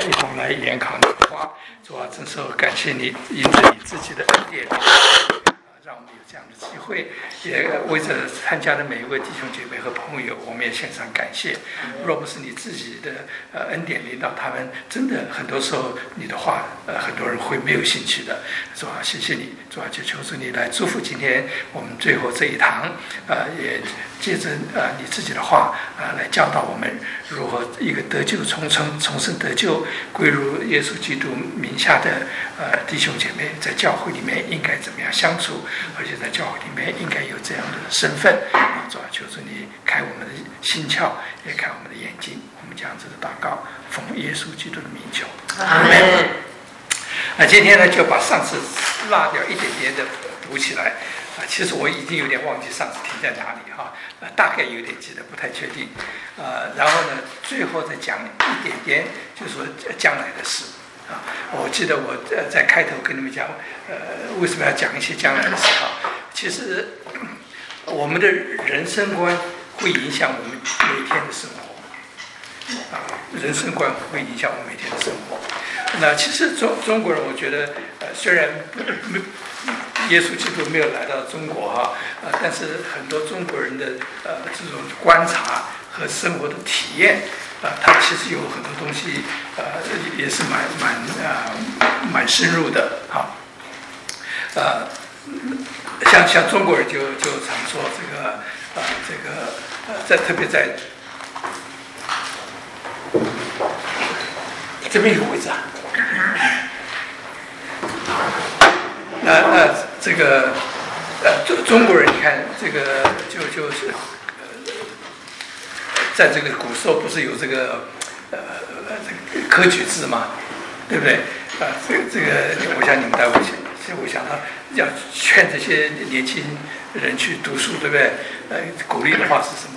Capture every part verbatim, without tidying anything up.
一同来研考你的话。主啊，真是感谢你，因着你自己的恩典，让我们有这样的机会，也为着参加的每一位弟兄姐妹和朋友，我们也献上感谢。若不是你自己的呃恩典领导他们，真的很多时候你的话，呃，很多人会没有兴趣的。主啊，谢谢你，主啊，就求主你来祝福今天我们最后这一堂，呃，也借着呃你自己的话啊、呃，来教导我们如何一个得救重生、重生得救，归入耶稣基督名下的呃弟兄姐妹，在教会里面应该怎么样相处，而且在教会里面应该有这样的身份啊！主啊，求主你开我们的心窍，也开我们的眼睛。我们这样子的祷告，奉耶稣基督的名求，阿门。那今天呢，就把上次落掉一点点的读起来啊。其实我已经有点忘记上次停在哪里哈、啊，大概有点记得，不太确定。呃，然后呢，最后再讲一点点，就说将来的事。啊，我记得我呃在开头跟你们讲，呃，为什么要讲一些将来的事啊？其实我们的人生观会影响我们每天的生活，啊，人生观会影响我们每天的生活。那其实中中国人，我觉得呃虽然没耶稣基督没有来到中国哈，呃，但是很多中国人的呃这种观察和生活的体验。啊、呃，它其实有很多东西，呃，也是蛮蛮呃蛮深入的哈。呃，像像中国人就就常说这个呃这个呃在特别在这边有个位置啊。那那这个呃中中国人，你看这个就就是。在这个古时候不是有这个呃这个科举制嘛，对不对？啊、呃，这个这个，我想你们待会想，我想到要劝这些年轻人去读书，对不对？呃，鼓励的话是什么？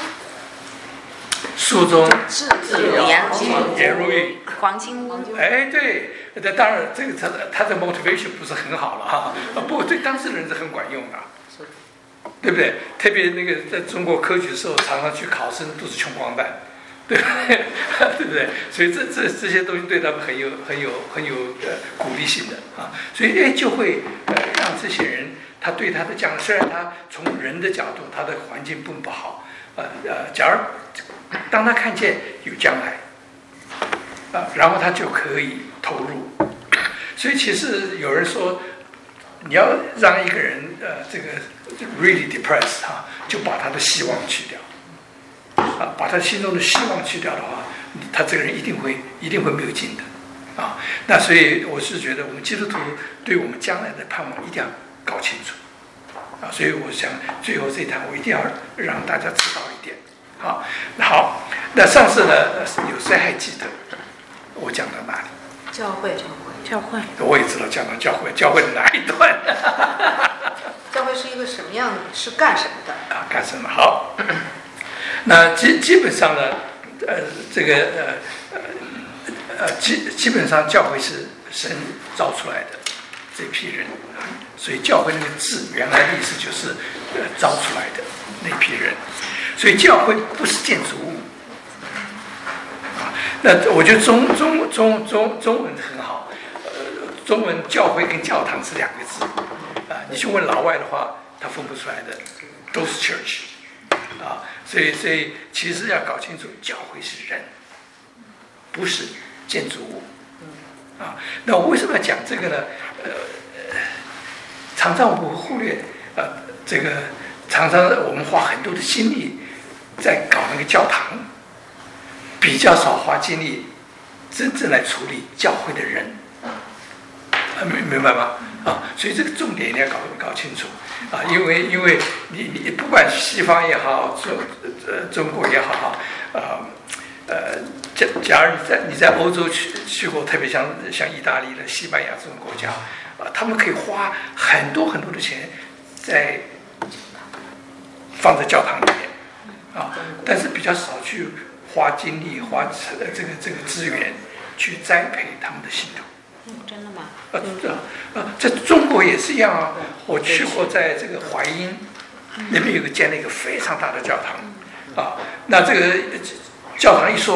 书中自有颜如玉， 黄金屋。 哎，对，那当然，这个他的他的 motivation 不是很好了哈，不过对当事人是很管用的。对不对？特别那个在中国科举的时候，常常去考生都是穷光蛋，对不对？对不对？所以这这这些东西对他们很有很有很有呃鼓励性的啊。所以哎，就会呃让这些人，他对他的将来，虽然他从人的角度，他的环境并不好，呃呃，假如当他看见有将来，啊、呃，然后他就可以投入。所以其实有人说。你要让一个人呃这个 really depressed 哈、啊，就把他的希望去掉，啊，把他心中的希望去掉的话，他这个人一定会一定会没有劲的，啊，那所以我是觉得我们基督徒对我们将来的盼望一定要搞清楚，啊，所以我想最后这一堂我一定要让大家知道一点，好，好，那上次呢有谁还记得我讲到哪里？ 教会，教会。教会， 我也知道讲到教会，教会的哪一段？ 教会是一个什么样的？是干什么的？ 啊，干什么？好，那基基本上呢，呃，这个呃呃基基本上教会是神造出来的这批人，所以教会那个字原来的意思就是呃造出来的那批人，所以教会不是建筑物。啊，那我觉得中中中中中文很好。中文教会跟教堂是两个字，啊，你去问老外的话，他分不出来的，都是 church， 啊，所以所以其实要搞清楚，教会是人，不是建筑物，啊，那我为什么要讲这个呢？呃，常常我们会忽略，呃，这个常常我们花很多的精力在搞那个教堂，比较少花精力真正来处理教会的人。明明白吗？啊，所以这个重点一定要搞搞清楚啊，因为因为你你不管西方也好，中呃中国也好，啊呃，假假如你在你在欧洲去去过，特别像像意大利的、西班牙这种国家，啊，他们可以花很多很多的钱在放在教堂里面啊，但是比较少去花精力、花这个这个资源去栽培他们的信徒。 嗯，真的吗？ 呃呃，在中国也是一样啊。我去过，在这个淮阴那边有个建了一个非常大的教堂啊。那这个教堂一说，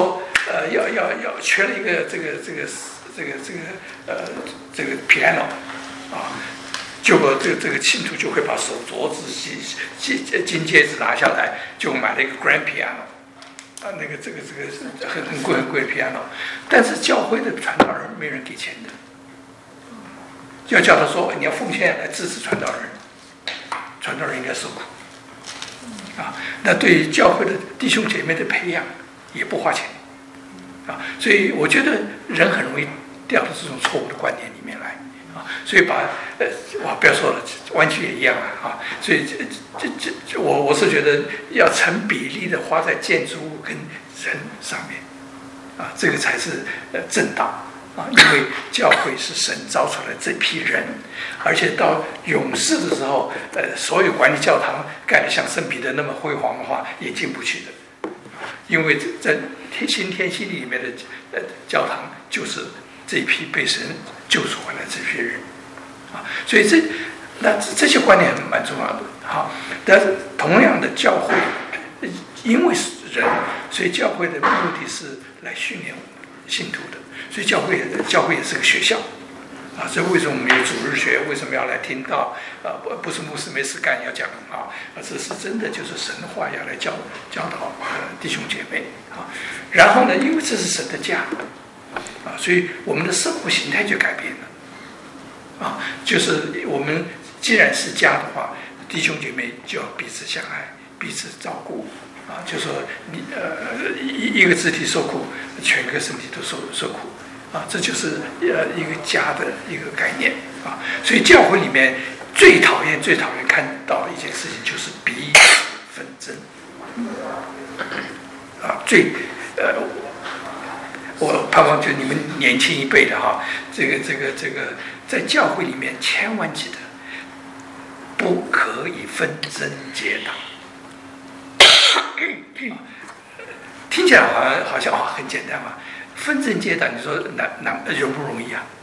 呃要要要缺了一个这个这个这个这个呃这个 piano 啊，结果这个这个信徒就会把手镯子、金金金戒指拿下来，就买了一个 grand piano 啊，那个这个这个很很贵很贵的 piano， 但是教会的传道人没人给钱的，要叫他说你要奉献来支持传道人，传道人应该受苦。啊，那对于教会的弟兄姐妹的培养也不花钱，啊，所以我觉得人很容易掉到这种错误的观念里面来，啊，所以把呃，哇，不要说了，湾区也一样啊，啊，所以这这这，我我是觉得要成比例的花在建筑物跟人上面，啊，这个才是呃正道。啊，因为教会是神造出来这批人，而且到永世的时候，呃，所有管理教堂盖得像圣彼得那么辉煌的话，也进不去的。因为在新天新地里面的呃教堂，就是这一批被神救赎回来这批人，啊，所以这那这些观念蛮重要的。好，但是同样的教会，因为是人，所以教会的目的是来训练信徒的。所以教会教会也是个学校，啊，这为什么我们有主日学？为什么要来听到？啊，不不是牧师没事干要讲啊，啊，这是真的就是神话要来教教导呃弟兄姐妹啊。然后呢，因为这是神的家，啊，所以我们的生活形态就改变了，啊，就是我们既然是家的话，弟兄姐妹就要彼此相爱，彼此照顾。啊，就说你呃一一个肢体受苦，全个身体都受受苦，啊，这就是呃一个家的一个概念啊。所以教会里面最讨厌、最讨厌看到的一件事情就是彼此纷争，啊，最呃，我盼望就你们年轻一辈的哈，这个这个这个在教会里面千万记得，不可以纷争结党。听起来好像好像哦很简单嘛，纷争结党，你说难难容不容易啊？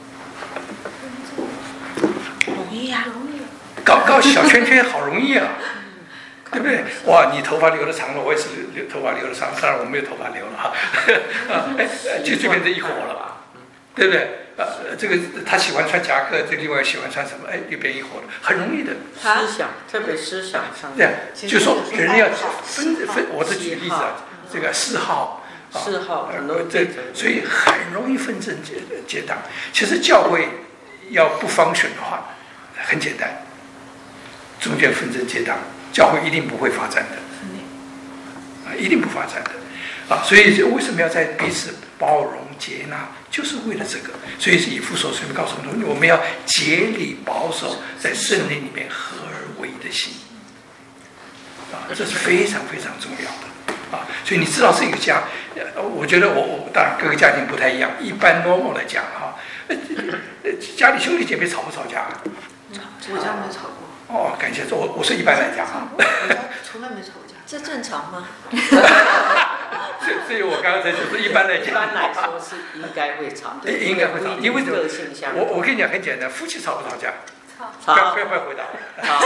容易啊，容易。 搞搞小圈圈好容易啊，对不对？哇，你头发留的长了，我也是留头发留的长，当然我没有头发留了哈，啊，哎，就这边这一伙了吧，对不对？呃，这个他喜欢穿夹克，这另外喜欢穿什么？哎，又变一伙了，很容易的。 思想，特别思想上。 对，就说人要分分，我是举例子啊，这个嗜好， 嗜好，很多这，所以很容易纷争结结党。其实教会要不方选的话，很简单，中间纷争结党，教会一定不会发展的，啊，一定不发展的。啊，所以为什么要在彼此包容接纳，就是为了这个。所以是以弗所书告诉我们，我们要竭力保守在圣灵里面合而为一的心，啊，这是非常非常重要的啊。所以你知道这个家，我觉得我我当然各个家庭不太一样，一般 normal 来讲哈，家里兄弟姐妹吵不吵架？ 我家没吵过。 哦，感谢我我说一般来讲啊， 从来没吵过架， 这正常吗？ 所以，所以我刚刚才就是一般来讲， 一般来说是应该会吵， 应该会吵，因为个性相同。 我我跟你讲很简单，夫妻吵不吵架？ 吵。 不要不要不要回答。 吵。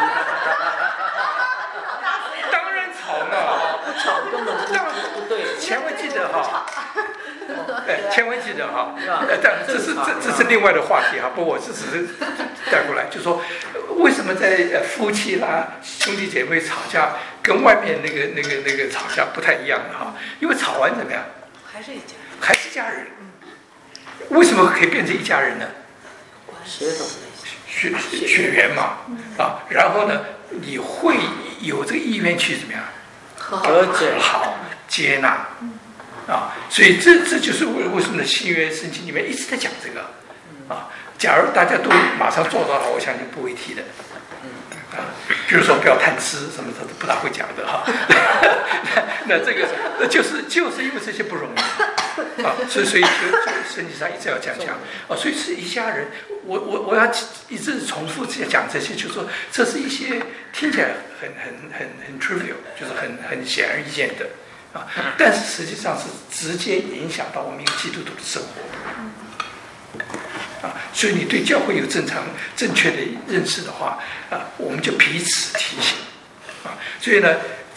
当然吵了， 不吵根本不不对。 千万记得哈，哎，千万记得哈。但这是这这是另外的话题哈，不，我这只是带过来，就说为什么在夫妻啦、兄弟姐妹吵架，跟外面那个那个那个吵架不太一样的哈？因为吵完怎么样？ 还是一家人， 还是家人。为什么可以变成一家人呢？ 血统血血缘嘛，啊，然后呢，你会有这个意愿去怎么样？ 和解好接纳，啊，所以这这就是为为什么新约圣经里面一直在讲这个，啊，假如大家都马上做到了，我相信不会提的，啊，比如说不要贪吃什么的，不大会讲的哈，那这个那就是就是因为这些不容易，啊，所以所以就就圣经上一直要这样讲，啊，所以是一家人，我我我要一直重复讲这些，就是说这是一些听起来很很很很 trivial， 就是很很显而易见的。啊，但是实际上是直接影响到我们一个基督徒的生活，啊，所以你对教会有正常正确的认识的话，啊，我们就彼此提醒，啊，所以呢，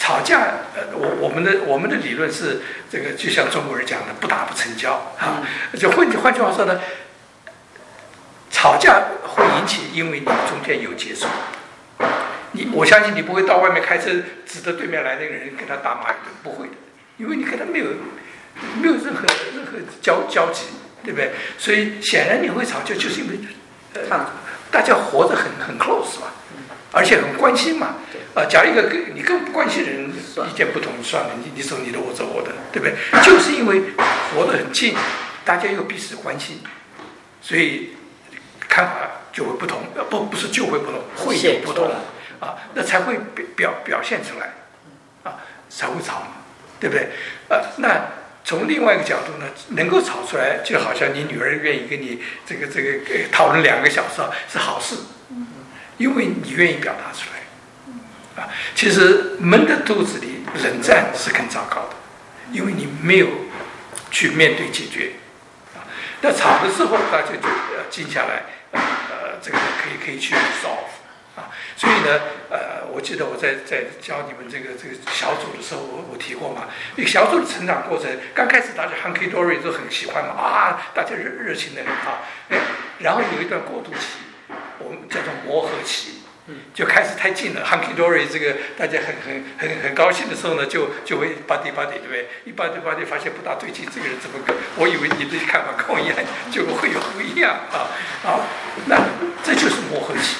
吵架，呃，我我们的我们的理论是这个，就像中国人讲的，不打不成交啊。就换换句话说呢，吵架会引起，因为你中间有接触。你我相信你不会到外面开车指着对面来那个人跟他大骂一顿，不会的，因为你跟他没有没有任何任何交交集，对不对？所以显然你会吵架，就是因为呃大家活得很很 close 嘛，而且很关心嘛。啊，假如一个你更不关心的人意见不同，算了，你你走你的，我走我的，对不对？就是因为活得很近，大家又彼此关心，所以看法就会不同，呃，不不是就会不同，会有不同。啊，那才会表表现出来，啊，才会吵嘛，对不对？呃，那从另外一个角度呢，能够吵出来，就好像你女儿愿意跟你这个这个讨论两个小时，是好事，因为你愿意表达出来，啊，其实闷在肚子里冷战是更糟糕的，因为你没有去面对解决，啊，那吵的时候大家就呃静下来，呃，这个可以可以去 resolve。啊，所以呢，呃，我记得我在在教你们这个这个小组的时候，我我提过嘛，那个小组的成长过程，刚开始大家 hunky dory 都很喜欢嘛，啊，大家热热情的很好，哎，然后有一段过渡期，我们叫做磨合期，就开始太近了 hunky dory 这个大家很很很很高兴的时候呢，就就会 buddy buddy 对不对？一 buddy buddy 发现不大对劲，这个人怎么跟我以为你的看法跟我一样，结果会有不一样啊啊，那这就是磨合期。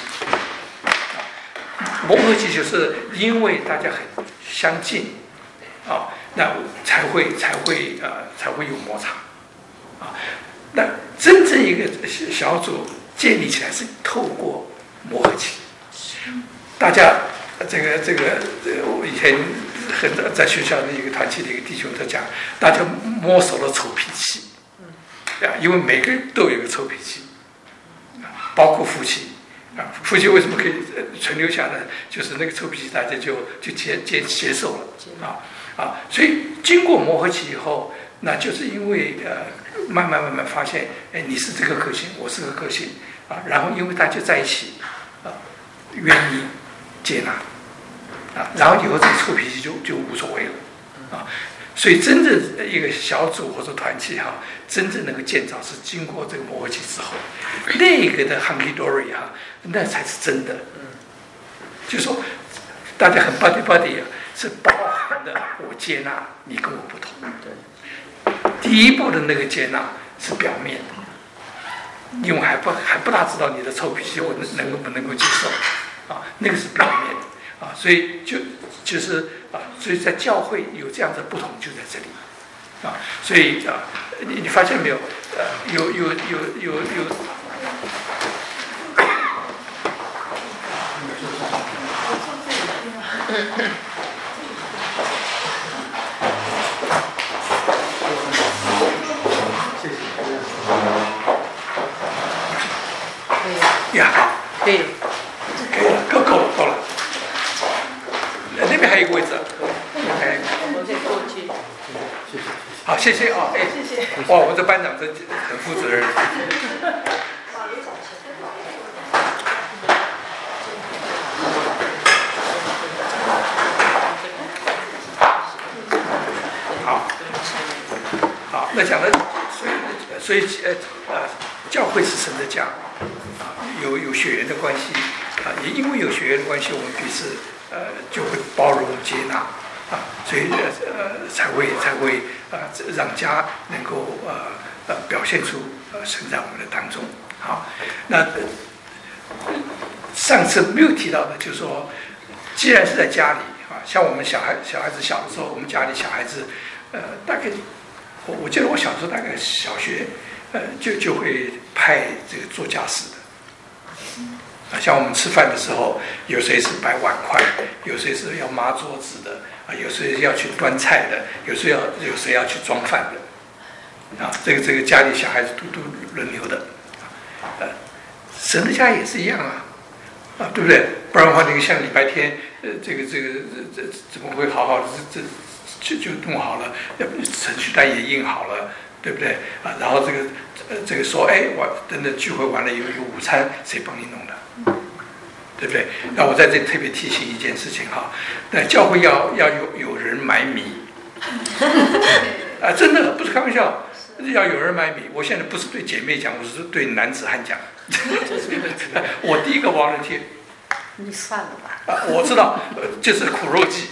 磨合期就是因为大家很相近，啊，那才会才会呃才会有摩擦，啊，那真正一个小组建立起来是透过磨合期，大家这个这个我以前很在学校的一个团契的一个弟兄他讲，大家摸熟了臭脾气，啊，因为每个人都有一个臭脾气，包括夫妻。啊，夫妻为什么可以存留下来？就是那个臭脾气，大家就就接接接受了啊啊！所以经过磨合期以后，那就是因为呃，慢慢慢慢发现，哎，你是这个个性，我是个个性啊，然后因为大家在一起啊，愿意接纳啊，然后以后这个臭脾气就就无所谓了啊。所以真正一个小组或者团体哈，真正能够建造是经过这个磨合期之后，那个的 hunky dory 哈，那才是真的。就说大家很 buddy buddy 啊，是包含的我接纳你跟我不同。第一步的那个接纳是表面的，因为还不还不大知道你的臭脾气我能能够不能够接受啊，那个是表面的啊，所以就就是啊，所以在教会有这样的不同就在这里啊，所以啊，你你发现没有？呃，有有有有有。呀，好， 可以， 可以了，够够了，够了。那边还有一个位置，哎， 我再过去。 谢谢，好，谢谢啊，哎， 谢谢。 哇，我们这班长真很负责任。好，好，那讲的，所以所以呃呃，教会是神的家，啊，有有血缘的关系，啊，也因为有血缘的关系，我们彼此呃就会包容接纳，啊，所以呃呃才会才会啊、呃、让家能够呃呃表现出呃神在我们的当中。好，那、呃、上次没有提到的，就是说，既然是在家里啊，像我们小孩小孩子小的时候，我们家里小孩子。呃，大概我我记得我小时候大概小学，呃，就就会派这个做家事的，啊，像我们吃饭的时候，有谁是摆碗筷，有谁是要抹桌子的，啊，有谁要去端菜的，有谁要有谁要去装饭的，啊，这个这个家里小孩子都都轮流的，呃，神的家也是一样啊，啊，对不对？不然的话，那个像礼拜天，呃，这个这个这这怎么会好好的这这？就就弄好了，程序单也印好了，对不对啊？然后这个呃这个说，哎，我等等聚会完了有有午餐，谁帮你弄的？对对不对？那我在这里特别提醒一件事情哈，那教会要要有有人买米，啊，真的不是开玩笑，要有人买米。我现在不是对姐妹讲，我是对男子汉讲。我第一个王人贴， 你算了吧。 啊，我知道，就是苦肉计。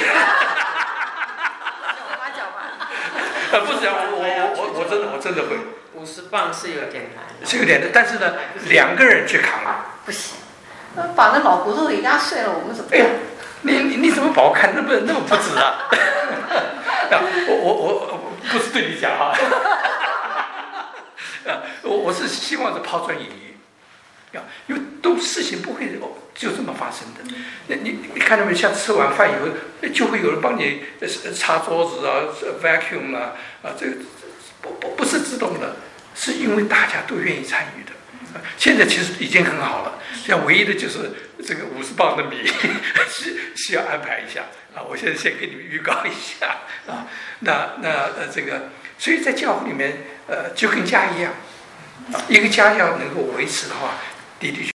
花脚吧。 啊，不是讲我我我我真的我真的会。 五十磅是有点难， 是有点的，但是呢，两个人去扛不行，把那老骨头给压碎了，我们怎么办？ 哎呀，你你你怎么把我看那么那么不值啊？我我我不是对你讲哈，啊，我我是希望是抛砖引玉，啊，因为都事情不会就这么发生的。那你你看到没有？像吃完饭以后，就会有人帮你擦桌子啊 ，vacuum 啊，啊，这个不不不是自动的。是因为大家都愿意参与的，现在其实已经很好了。像唯一的就是这个五十磅的米需需要安排一下啊。我现在先给你们预告一下啊。那那呃这个，所以在教会里面呃就跟家一样，一个家要能够维持的话，的的确。